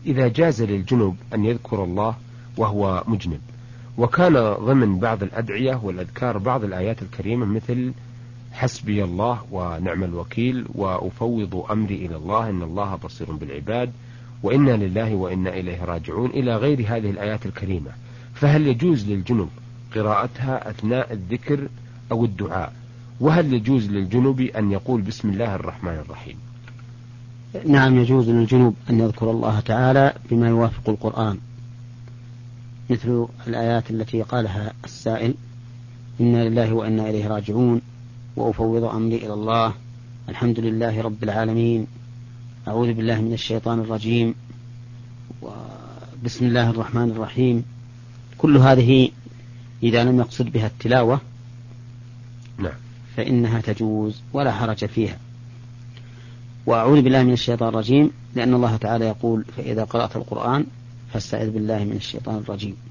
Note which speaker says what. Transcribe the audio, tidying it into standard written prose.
Speaker 1: إذا جاز للجنب أن يذكر الله وهو مجنب. وكان ضمن بعض الأدعية والأذكار بعض الآيات الكريمة مثل حسبي الله ونعم الوكيل، وأفوض أمري إلى الله إن الله بصير بالعباد، وإنا لله وإنا إليه راجعون، إلى غير هذه الآيات الكريمة. فهل يجوز للجنب قراءتها أثناء الذكر أو الدعاء؟ وهل يجوز للجنب أن يقول بسم الله الرحمن الرحيم؟
Speaker 2: نعم، يجوز للجنوب أن يذكر الله تعالى بما يوافق القرآن، مثل الآيات التي قالها السائل: إنا لله وإنا إليه راجعون، وأفوض أمري إلى الله، الحمد لله رب العالمين، أعوذ بالله من الشيطان الرجيم، وبسم الله الرحمن الرحيم. كل هذه إذا لم يقصد بها التلاوة فإنها تجوز ولا حرج فيها. وأعوذ بالله من الشيطان الرجيم لأن الله تعالى يقول: فإذا قرأت القرآن فاستعذ بالله من الشيطان الرجيم.